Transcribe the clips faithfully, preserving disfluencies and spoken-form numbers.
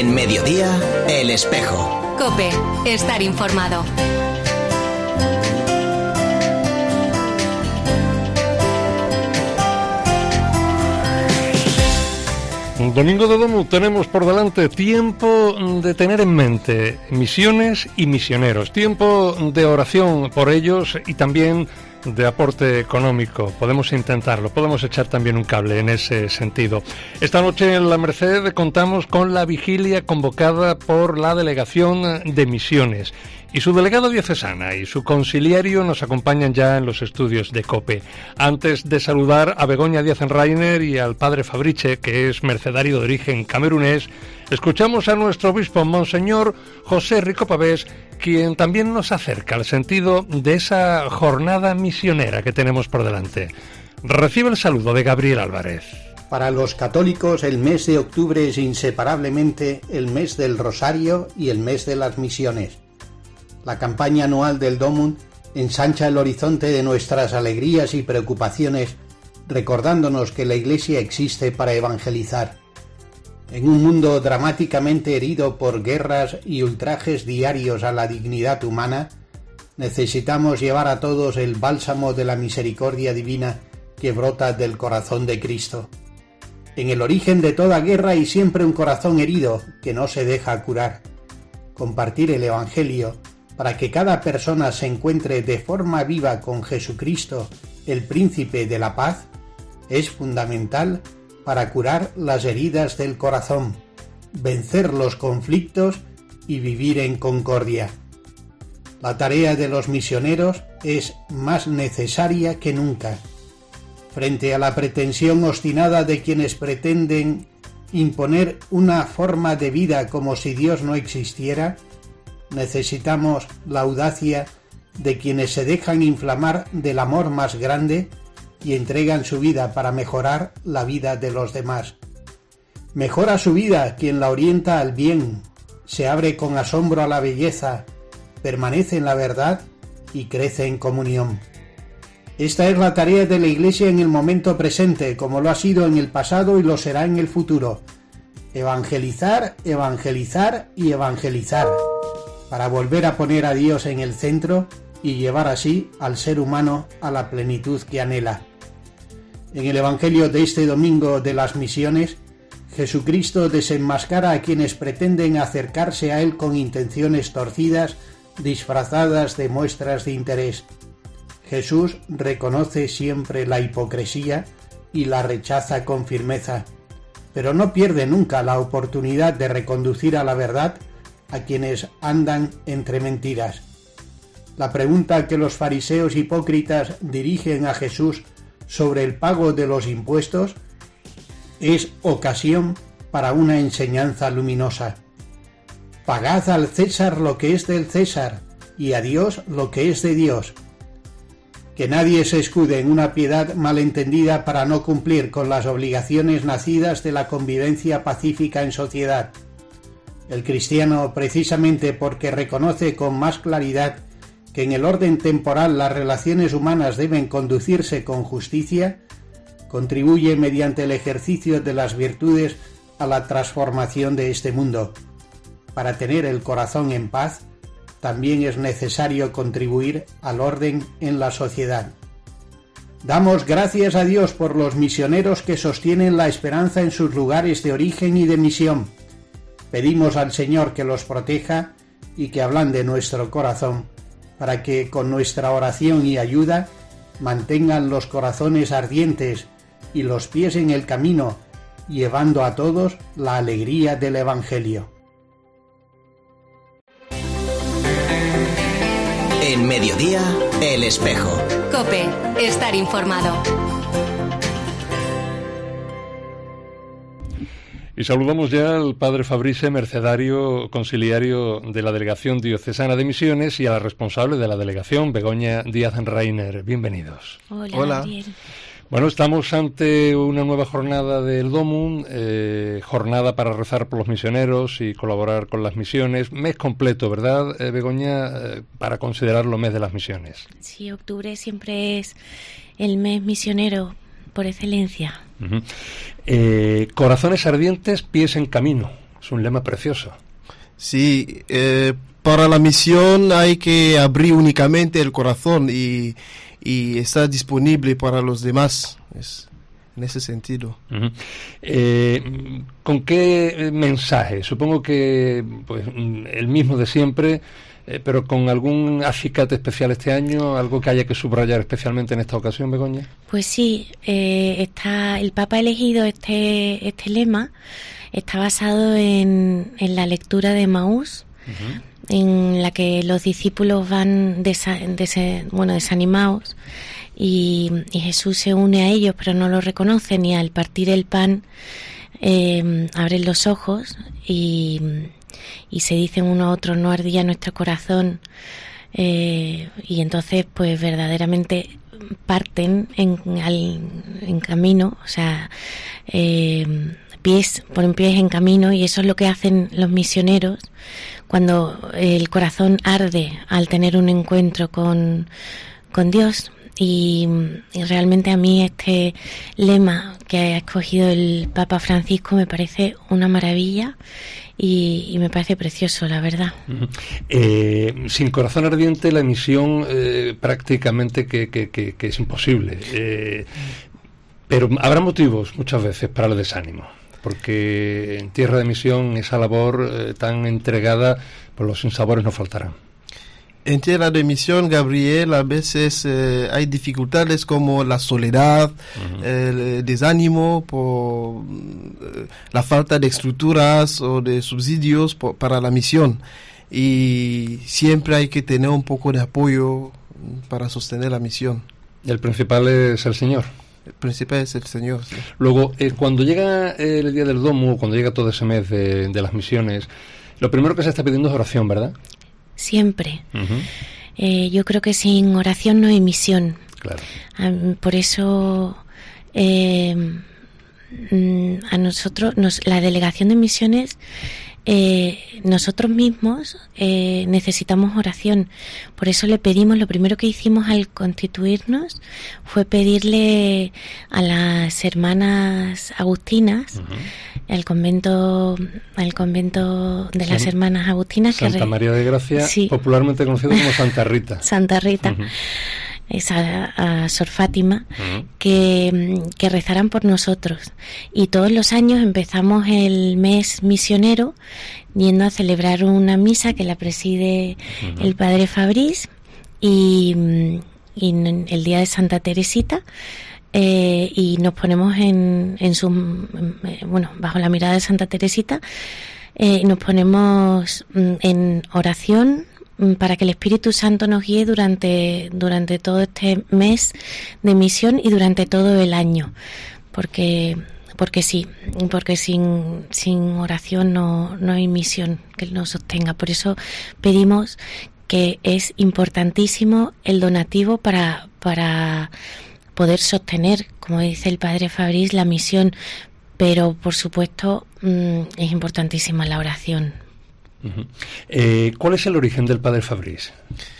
En Mediodía, El Espejo. COPE, estar informado. Domingo de Domu, tenemos por delante tiempo de tener en mente misiones y misioneros, tiempo de oración por ellos y también de aporte económico. Podemos intentarlo, podemos echar también un cable en ese sentido. Esta noche en La Merced contamos con la vigilia convocada por la Delegación de Misiones. Y su delegada diocesana y su conciliario nos acompañan ya en los estudios de COPE. Antes de saludar a Begoña Díaz-Reiner y al padre Fabrice, que es mercedario de origen camerunés, escuchamos a nuestro obispo, Monseñor José Rico Pavés, quien también nos acerca al sentido de esa jornada misionera que tenemos por delante. Recibe el saludo de Gabriel Álvarez. Para los católicos, el mes de octubre es inseparablemente el mes del Rosario y el mes de las misiones. La campaña anual del Domum ensancha el horizonte de nuestras alegrías y preocupaciones, recordándonos que la Iglesia existe para evangelizar. En un mundo dramáticamente herido por guerras y ultrajes diarios a la dignidad humana, necesitamos llevar a todos el bálsamo de la misericordia divina que brota del corazón de Cristo. En el origen de toda guerra hay siempre un corazón herido que no se deja curar. Compartir el Evangelio para que cada persona se encuentre de forma viva con Jesucristo, el Príncipe de la Paz, es fundamental para curar las heridas del corazón, vencer los conflictos y vivir en concordia. La tarea de los misioneros es más necesaria que nunca. Frente a la pretensión obstinada de quienes pretenden imponer una forma de vida como si Dios no existiera, necesitamos la audacia de quienes se dejan inflamar del amor más grande y entregan su vida para mejorar la vida de los demás. Mejora su vida quien la orienta al bien, se abre con asombro a la belleza, permanece en la verdad y crece en comunión. Esta es la tarea de la Iglesia en el momento presente, como lo ha sido en el pasado y lo será en el futuro. Evangelizar, evangelizar y evangelizar, para volver a poner a Dios en el centro y llevar así al ser humano a la plenitud que anhela. En el Evangelio de este domingo de las misiones, Jesucristo desenmascara a quienes pretenden acercarse a Él con intenciones torcidas, disfrazadas de muestras de interés. Jesús reconoce siempre la hipocresía y la rechaza con firmeza, pero no pierde nunca la oportunidad de reconducir a la verdad a quienes andan entre mentiras. La pregunta que los fariseos hipócritas dirigen a Jesús sobre el pago de los impuestos es ocasión para una enseñanza luminosa. Pagad al César lo que es del César y a Dios lo que es de Dios. Que nadie se escude en una piedad malentendida para no cumplir con las obligaciones nacidas de la convivencia pacífica en sociedad. El cristiano, precisamente porque reconoce con más claridad que en el orden temporal las relaciones humanas deben conducirse con justicia, contribuye mediante el ejercicio de las virtudes a la transformación de este mundo. Para tener el corazón en paz, también es necesario contribuir al orden en la sociedad. Damos gracias a Dios por los misioneros que sostienen la esperanza en sus lugares de origen y de misión. Pedimos al Señor que los proteja y que ablande nuestro corazón, para que con nuestra oración y ayuda mantengan los corazones ardientes y los pies en el camino, llevando a todos la alegría del Evangelio. En Mediodía, El Espejo. COPE, estar informado. Y saludamos ya al padre Fabrice, mercedario conciliario de la Delegación Diocesana de Misiones, y a la responsable de la delegación, Begoña Díaz-Reiner. Bienvenidos. Hola, Hola. Gabriel. Bueno, estamos ante una nueva jornada del Domum, eh, jornada para rezar por los misioneros y colaborar con las misiones. Mes completo, ¿verdad, eh, Begoña? Eh, para considerarlo mes de las misiones. Sí, octubre siempre es el mes misionero por excelencia. Uh-huh. Eh, corazones ardientes, pies en camino. Es un lema precioso. Sí, eh, para la misión hay que abrir únicamente el corazón y, y estar disponible para los demás. Es en ese sentido. Uh-huh. Eh, ¿Con qué mensaje? Supongo que pues el mismo de siempre, eh, pero con algún acicate especial este año, algo que haya que subrayar especialmente en esta ocasión, Begoña. Pues sí, eh, está el Papa ha elegido este este lema, está basado en, en la lectura de Maús, uh-huh. en la que los discípulos van desa, desa, bueno, desanimados. Y, y Jesús se une a ellos, pero no lo reconocen, y al partir el pan eh, abren los ojos y, y se dicen uno a otro: no ardía nuestro corazón, eh, y entonces pues verdaderamente parten en, al, en camino, o sea, eh, pies, ponen pies en camino, y eso es lo que hacen los misioneros cuando el corazón arde al tener un encuentro con, con Dios. Y, y realmente a mí este lema que ha escogido el Papa Francisco me parece una maravilla y, y me parece precioso, la verdad. Uh-huh. Eh, sin corazón ardiente la misión eh, prácticamente que, que, que, que es imposible. Eh, pero habrá motivos muchas veces para el desánimo, porque en tierra de misión esa labor eh, tan entregada, pues los sinsabores no faltarán. En tierra de misión, Gabriel, a veces eh, hay dificultades como la soledad, uh-huh. el desánimo por eh, la falta de estructuras o de subsidios por, para la misión. Y siempre hay que tener un poco de apoyo para sostener la misión. El principal es el Señor. El principal es el Señor, sí. Luego, eh, cuando llega el Día del Domo, cuando llega todo ese mes de, de las misiones, lo primero que se está pidiendo es oración, ¿verdad? Siempre. Uh-huh. Eh, yo creo que sin oración no hay misión. Claro. Um, por eso eh, a nosotros, nos, la delegación de misiones, eh, nosotros mismos eh, necesitamos oración. Por eso le pedimos, lo primero que hicimos al constituirnos fue pedirle a las hermanas agustinas, uh-huh. el convento al convento de las San, hermanas agustinas, Santa que re, María de Gracia, sí. popularmente conocido como Santa Rita. Santa Rita. Uh-huh. Esa a Sor Fátima, uh-huh. que, que rezarán por nosotros. Y todos los años empezamos el mes misionero yendo a celebrar una misa que la preside uh-huh. el padre Fabriz, y, y el día de Santa Teresita, eh, y nos ponemos en, en su, bueno, bajo la mirada de Santa Teresita, eh, nos ponemos en oración para que el Espíritu Santo nos guíe durante durante todo este mes de misión y durante todo el año, porque porque sí, porque sin sin oración no no hay misión que nos sostenga. Por eso pedimos, que es importantísimo el donativo para para poder sostener, como dice el padre Fabriz, la misión, pero por supuesto es importantísima la oración. Uh-huh. Eh, ¿Cuál es el origen del padre Fabriz?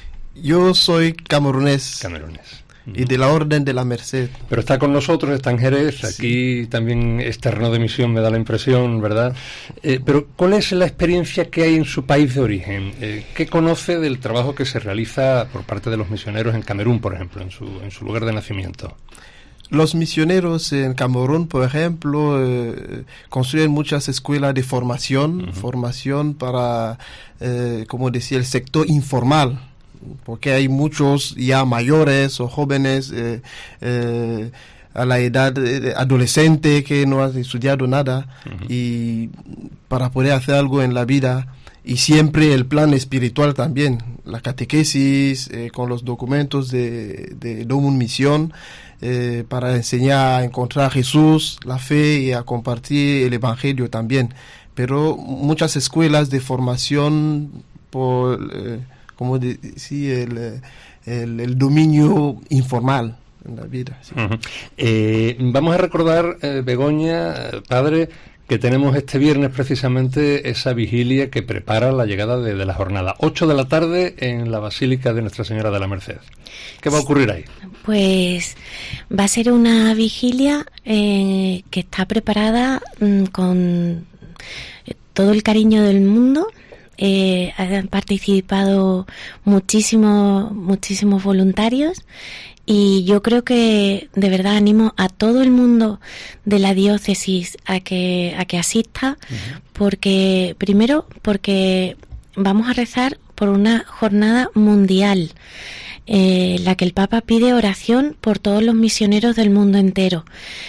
Yo soy camerunés. Camerunés. Uh-huh. Y de la Orden de la Merced. Pero está con nosotros, está en Jerez, aquí sí. También es terreno de misión, me da la impresión, ¿verdad? Eh, pero ¿cuál es la experiencia que hay en su país de origen? Eh, ¿Qué conoce del trabajo que se realiza por parte de los misioneros en Camerún, por ejemplo, en su, en su lugar de nacimiento? Los misioneros en Camerún, por ejemplo, eh, construyen muchas escuelas de formación, uh-huh. formación para, eh, como decía, el sector informal, porque hay muchos ya mayores o jóvenes eh, eh, a la edad eh, adolescente que no han estudiado nada, uh-huh. y para poder hacer algo en la vida. Y siempre el plan espiritual también, la catequesis, eh, con los documentos de, de Domum Misión, eh, para enseñar a encontrar a Jesús, la fe, y a compartir el Evangelio también. Pero muchas escuelas de formación por, eh, como decía, el, el, el dominio informal en la vida. Sí. Uh-huh. Eh, vamos a recordar, eh, Begoña, padre, que tenemos este viernes precisamente esa vigilia que prepara la llegada de, de la jornada. ocho de la tarde en la Basílica de Nuestra Señora de la Merced. ¿Qué va a ocurrir ahí? Pues va a ser una vigilia eh, que está preparada mm, con todo el cariño del mundo. Eh, han participado muchísimos, muchísimos voluntarios y yo creo que de verdad animo a todo el mundo de la diócesis a que, a que asista, uh-huh. porque primero porque vamos a rezar por una jornada mundial eh, en la que el Papa pide oración por todos los misioneros del mundo entero.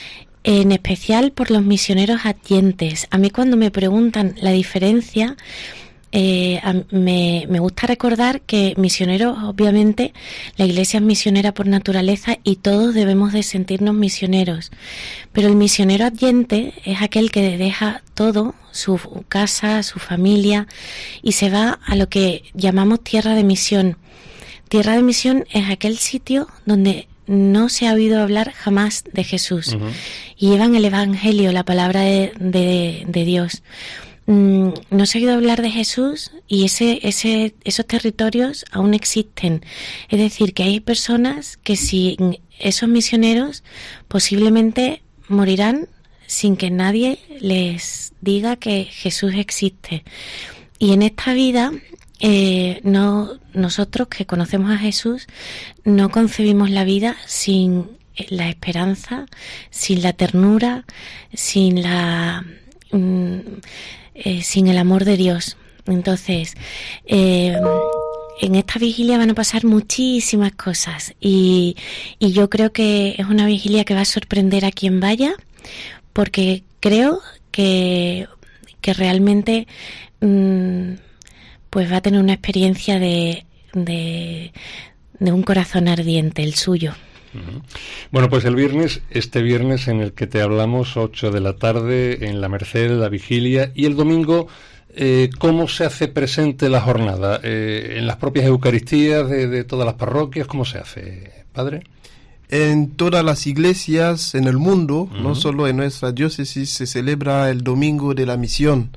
En especial por los misioneros adyentes. A mí cuando me preguntan la diferencia, eh, a, me, me gusta recordar que misioneros, obviamente, la Iglesia es misionera por naturaleza y todos debemos de sentirnos misioneros. Pero el misionero adyente es aquel que deja todo, su casa, su familia, y se va a lo que llamamos tierra de misión. Tierra de misión es aquel sitio donde no se ha oído hablar jamás de Jesús. Uh-huh. Y llevan el Evangelio, la palabra de, de, de Dios. Mm, no se ha oído hablar de Jesús y ese, ese, esos territorios aún existen. Es decir, que hay personas que sin esos misioneros posiblemente morirán sin que nadie les diga que Jesús existe. Y en esta vida, eh, no, nosotros que conocemos a Jesús, no concebimos la vida sin la esperanza, sin la ternura, sin la mm, eh, sin el amor de Dios. Entonces, eh, en esta vigilia van a pasar muchísimas cosas y, y yo creo que es una vigilia que va a sorprender a quien vaya, porque creo que, que realmente mmm, pues va a tener una experiencia de, de, de un corazón ardiente, el suyo. Uh-huh. Bueno, pues el viernes, este viernes en el que te hablamos, ocho de la tarde, en la Merced, la vigilia, y el domingo, eh, ¿cómo se hace presente la jornada? Eh, ¿En las propias Eucaristías de, de todas las parroquias? ¿Cómo se hace, padre? En todas las iglesias en el mundo, uh-huh. no solo en nuestra diócesis, se celebra el Domingo de la Misión.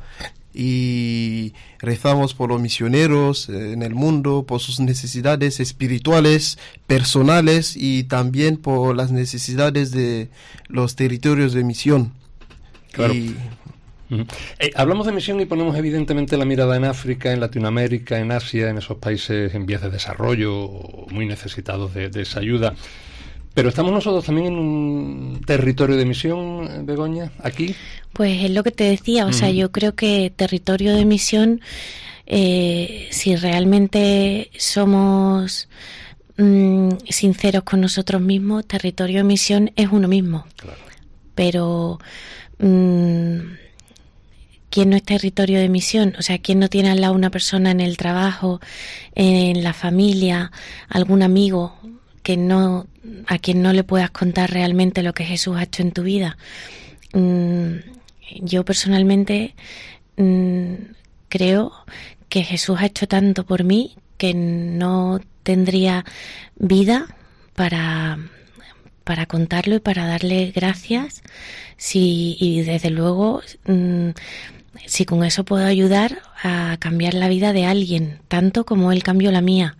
Y rezamos por los misioneros en el mundo, por sus necesidades espirituales, personales y también por las necesidades de los territorios de misión. Claro. Y... Uh-huh. Eh, hablamos de misión y ponemos evidentemente la mirada en África, en Latinoamérica, en Asia, en esos países en vías de desarrollo, muy necesitados de, de esa ayuda. Pero estamos nosotros también en un territorio de misión, Begoña, aquí. Pues es lo que te decía, o uh-huh. sea, yo creo que territorio de misión, eh, si realmente somos mmm, sinceros con nosotros mismos, territorio de misión es uno mismo. Claro. Pero mmm, ¿quién no es territorio de misión? O sea, ¿quién no tiene al lado una persona en el trabajo, en la familia, algún amigo que no, a quien no le puedas contar realmente lo que Jesús ha hecho en tu vida? Mm, yo personalmente mm, creo que Jesús ha hecho tanto por mí que no tendría vida para, para contarlo y para darle gracias. Si, y desde luego, mm, si con eso puedo ayudar a cambiar la vida de alguien, tanto como Él cambió la mía.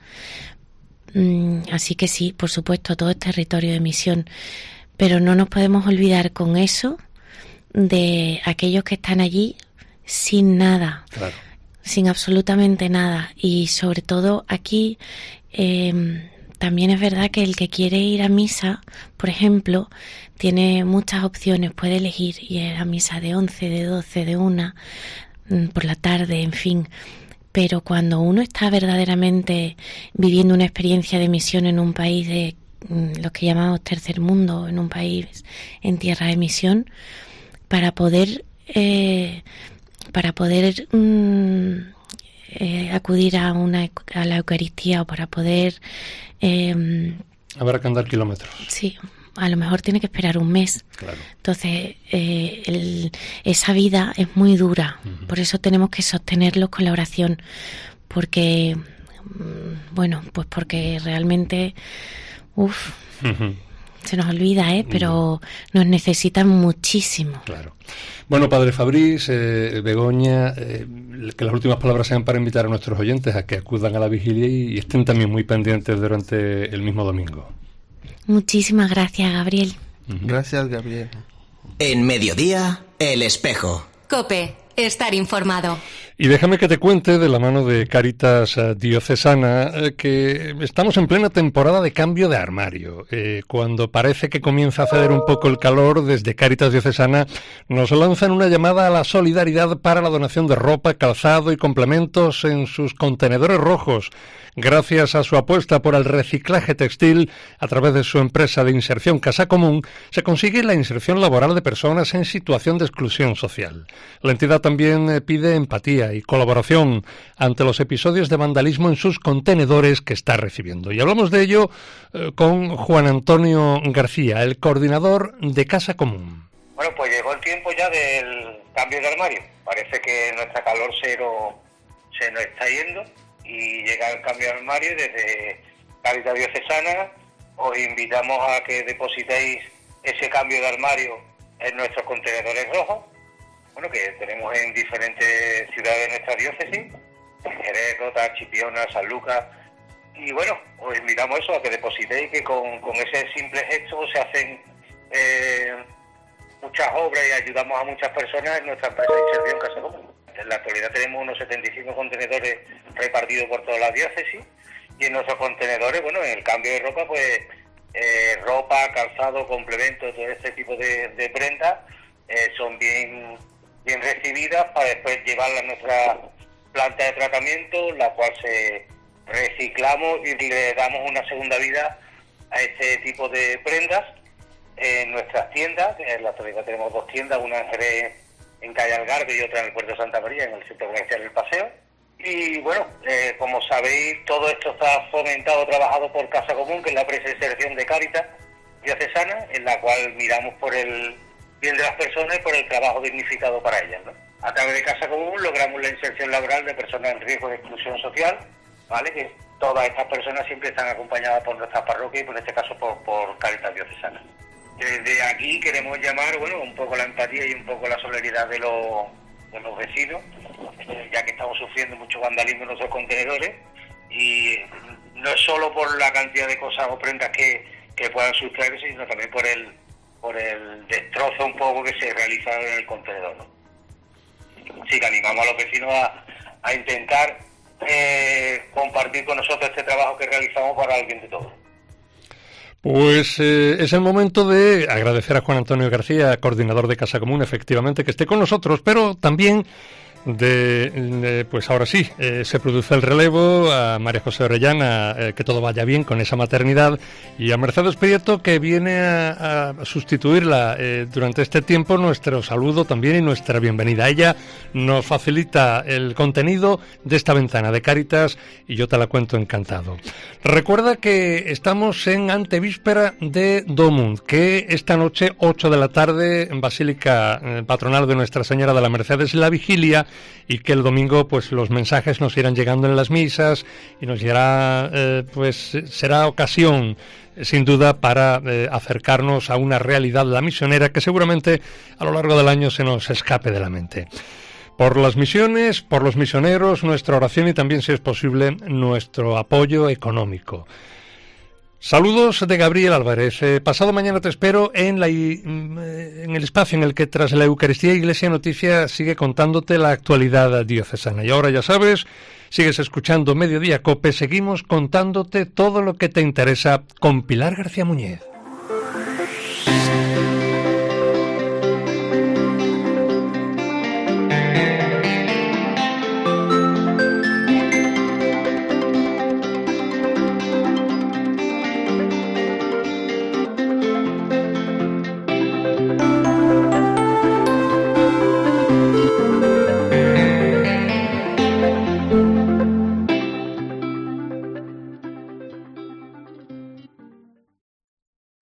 Así que sí, por supuesto, todo es territorio de misión, pero no nos podemos olvidar con eso de aquellos que están allí sin nada, claro. sin absolutamente nada. Y sobre todo aquí eh, también es verdad que el que quiere ir a misa, por ejemplo, tiene muchas opciones, puede elegir ir a misa de once, de doce, de una, por la tarde, en fin. Pero cuando uno está verdaderamente viviendo una experiencia de misión en un país de mm, lo que llamamos tercer mundo, en un país en tierra de misión, para poder eh, para poder mm, eh, acudir a una a la Eucaristía o para poder eh, habrá que andar kilómetros. Sí. A lo mejor tiene que esperar un mes. Claro. Entonces, eh, el, esa vida es muy dura. Uh-huh. Por eso tenemos que sostenerlos con la oración. Porque, bueno, pues porque realmente, uff, uh-huh. se nos olvida, ¿eh? Pero uh-huh. nos necesitan muchísimo. Claro. Bueno, Padre Fabriz, eh, Begoña, eh, que las últimas palabras sean para invitar a nuestros oyentes a que acudan a la vigilia y, y estén también muy pendientes durante el mismo domingo. Muchísimas gracias, Gabriel. Uh-huh. Gracias, Gabriel. En Mediodía, El Espejo. COPE, estar informado. Y déjame que te cuente, de la mano de Cáritas Diocesana, eh, que estamos en plena temporada de cambio de armario. Eh, cuando parece que comienza a ceder un poco el calor, desde Cáritas Diocesana nos lanzan una llamada a la solidaridad para la donación de ropa, calzado y complementos en sus contenedores rojos. Gracias a su apuesta por el reciclaje textil, a través de su empresa de inserción Casa Común, se consigue la inserción laboral de personas en situación de exclusión social. La entidad también eh, pide empatía y colaboración ante los episodios de vandalismo en sus contenedores que está recibiendo. Y hablamos de ello eh, con Juan Antonio García, el coordinador de Casa Común. Bueno, pues llegó el tiempo ya del cambio de armario. Parece que nuestra calor cero se nos está yendo y llega el cambio de armario. Desde Cáritas Diocesana os invitamos a que depositéis ese cambio de armario en nuestros contenedores rojos, bueno, que tenemos en diferentes ciudades de nuestra diócesis, Jerez, Rota, Chipiona, San Lucas, y bueno, os invitamos eso, a que depositéis, que con, con ese simple gesto se hacen eh, muchas obras y ayudamos a muchas personas en nuestra empresa de inserción Casa Común. En la actualidad tenemos unos setenta y cinco contenedores repartidos por toda la diócesis, y en nuestros contenedores, bueno, en el cambio de ropa, pues eh, ropa, calzado, complementos, todo este tipo de, de prendas eh, son bien, bien recibidas para después llevarlas a nuestra planta de tratamiento, la cual se reciclamos y le damos una segunda vida a este tipo de prendas en nuestras tiendas. En la actualidad tenemos dos tiendas, una en Jerez, en Calle Algarve, y otra en el Puerto de Santa María, en el centro comercial El Paseo. Y bueno, eh, como sabéis, todo esto está fomentado, trabajado por Casa Común, que es la empresa de inserción de Cáritas Diocesana, en la cual miramos por el bien de las personas y por el trabajo dignificado para ellas, ¿no? A través de Casa Común logramos la inserción laboral de personas en riesgo de exclusión social, ¿vale? Que todas estas personas siempre están acompañadas por nuestra parroquia y, por este caso, por, por Cáritas Diocesana. Desde aquí queremos llamar, bueno, un poco la empatía y un poco la solidaridad de los, de los vecinos, eh, ya que estamos sufriendo mucho vandalismo en nuestros contenedores, y no es solo por la cantidad de cosas o prendas que, que puedan sustraerse, sino también por el por el destrozo un poco que se realiza en el contenedor, ¿no? Así que animamos a los vecinos a, a intentar eh, compartir con nosotros este trabajo que realizamos para el bien de todos. Pues eh, es el momento de agradecer a Juan Antonio García, coordinador de Casa Común, efectivamente, que esté con nosotros, pero también de, de pues ahora sí, eh, se produce el relevo a María José Orellana, eh, que todo vaya bien con esa maternidad, y a Mercedes Prieto, que viene a, a sustituirla eh, durante este tiempo. Nuestro saludo también y nuestra bienvenida. Ella nos facilita el contenido de esta ventana de Cáritas y yo te la cuento encantado. Recuerda que estamos en antevíspera de Domund, que esta noche, ocho de la tarde, en Basílica eh, Patronal de Nuestra Señora de la Merced, es la vigilia, y que el domingo pues los mensajes nos irán llegando en las misas y nos irá, eh, pues será ocasión sin duda para eh, acercarnos a una realidad, la misionera, que seguramente a lo largo del año se nos escape de la mente. Por las misiones, por los misioneros, nuestra oración y también, si es posible, nuestro apoyo económico. Saludos de Gabriel Álvarez. Eh, pasado mañana te espero en, la, en el espacio en el que, tras la Eucaristía, Iglesia Noticia sigue contándote la actualidad diocesana. Y ahora, ya sabes, sigues escuchando Mediodía Cope, seguimos contándote todo lo que te interesa con Pilar García Muñez.